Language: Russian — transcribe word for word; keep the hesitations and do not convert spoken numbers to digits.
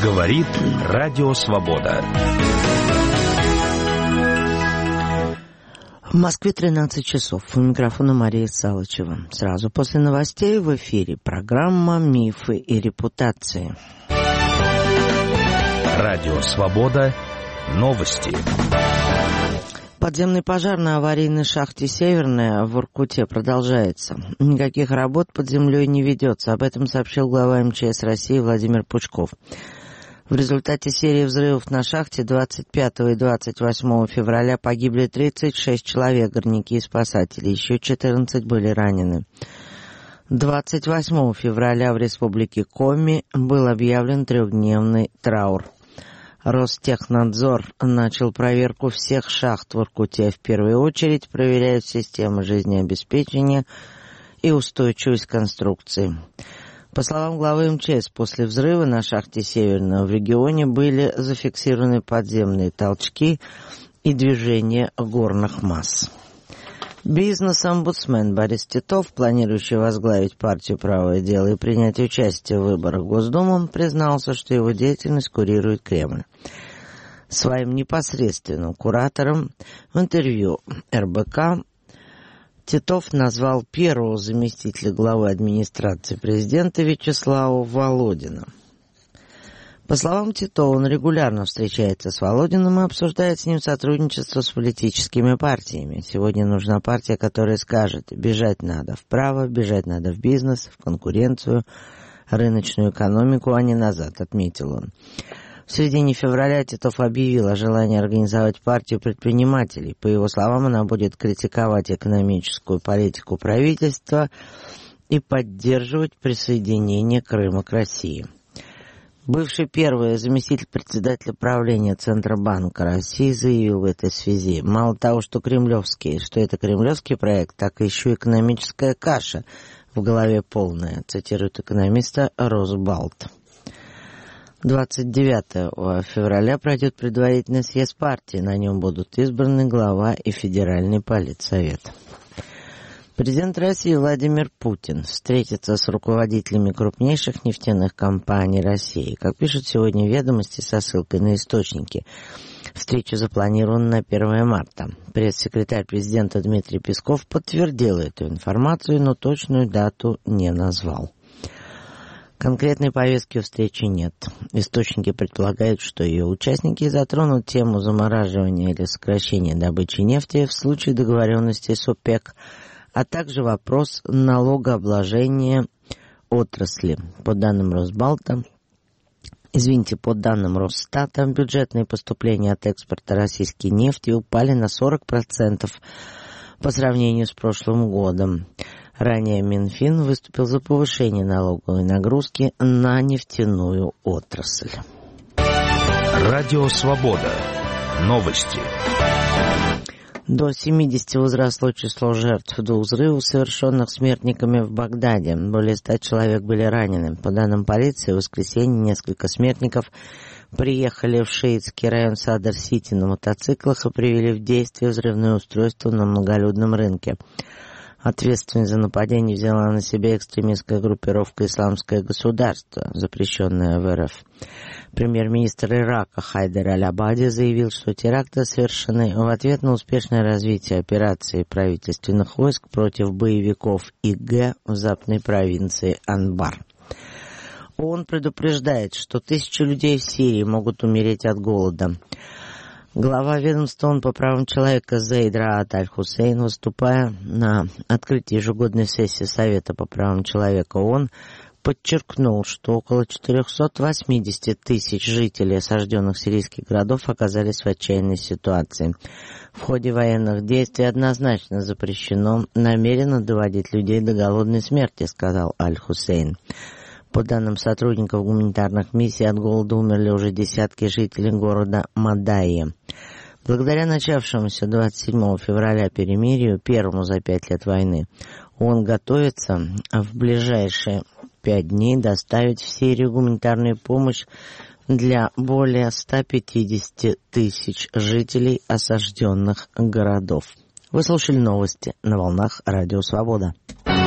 Говорит Радио Свобода. В Москве тринадцать часов. У микрофона Мария Салычева. Сразу после новостей в эфире программа «Мифы и репутации». Радио Свобода. Новости. Подземный пожар на аварийной шахте «Северная» в Воркуте продолжается. Никаких работ под землей не ведется. Об этом сообщил глава эм че эс России Владимир Пучков. В результате серии взрывов на шахте двадцать пятого и двадцать восьмого февраля погибли тридцать шесть человек, горняки и спасатели. Еще четырнадцать были ранены. двадцать восьмого февраля в республике Коми был объявлен трехдневный траур. Ростехнадзор начал проверку всех шахт в Воркуте. В первую очередь проверяют системы жизнеобеспечения и устойчивость конструкции. По словам главы эм че эс, после взрыва на шахте «Северная» в регионе были зафиксированы подземные толчки и движение горных масс. Бизнес-омбудсмен Борис Титов, планирующий возглавить партию «Правое дело» и принять участие в выборах в Госдуму, признался, что его деятельность курирует Кремль. Своим непосредственным куратором в интервью эр бэ ка Титов назвал первого заместителя главы администрации президента Вячеслава Володина. По словам Титова, он регулярно встречается с Володиным и обсуждает с ним сотрудничество с политическими партиями. Сегодня нужна партия, которая скажет: бежать надо вправо, бежать надо в бизнес, в конкуренцию, рыночную экономику, а не назад, отметил он. В середине февраля Титов объявил о желании организовать партию предпринимателей. По его словам, она будет критиковать экономическую политику правительства и поддерживать присоединение Крыма к России. Бывший первый заместитель председателя правления Центробанка России заявил в этой связи: мало того, что кремлевский, что это кремлевский проект, так и еще экономическая каша в голове полная, цитирует экономиста Росбалт. двадцать девятого февраля пройдет предварительный съезд партии. На нем будут избраны глава и Федеральный политсовет. Президент России Владимир Путин встретится с руководителями крупнейших нефтяных компаний России. Как пишут сегодня «Ведомости» со ссылкой на источники, встреча запланирована на первое марта. Пресс-секретарь президента Дмитрий Песков подтвердил эту информацию, но точную дату не назвал. Конкретной повестки встречи нет. Источники предполагают, что ее участники затронут тему замораживания или сокращения добычи нефти в случае договоренности с ОПЕК, а также вопрос налогообложения отрасли. По данным Росбалта, извините, по данным Росстата, бюджетные поступления от экспорта российской нефти упали на сорок процентов по сравнению с прошлым годом. Ранее Минфин выступил за повышение налоговой нагрузки на нефтяную отрасль. Радио Свобода. Новости. До семидесяти возросло число жертв двух взрывов, совершенных смертниками в Багдаде. Более ста человек были ранены. По данным полиции, в воскресенье несколько смертников приехали в шиитский район Садр-Сити на мотоциклах и привели в действие взрывное устройство на многолюдном рынке. Ответственность за нападение взяла на себя экстремистская группировка «Исламское государство», запрещенная в эр эф. Премьер-министр Ирака Хайдар Аль-Абади заявил, что теракты совершены в ответ на успешное развитие операции правительственных войск против боевиков и гэ в западной провинции Анбар. ООН предупреждает, что тысячи людей в Сирии могут умереть от голода. Глава ведомства ООН по правам человека Зейд Раат Аль-Хусейн, выступая на открытии ежегодной сессии Совета по правам человека ООН, подчеркнул, что около четырехсот восьмидесяти тысяч жителей осажденных сирийских городов оказались в отчаянной ситуации. В ходе военных действий однозначно запрещено намеренно доводить людей до голодной смерти, сказал Аль-Хусейн. По данным сотрудников гуманитарных миссий, от голода умерли уже десятки жителей города Мадайя. Благодаря начавшемуся двадцать седьмого февраля перемирию, первому за пять лет войны, ООН готовится в ближайшие пять дней доставить в Сирию гуманитарную помощь для более ста пятидесяти тысяч жителей осажденных городов. Вы слушали новости на волнах Радио Свобода.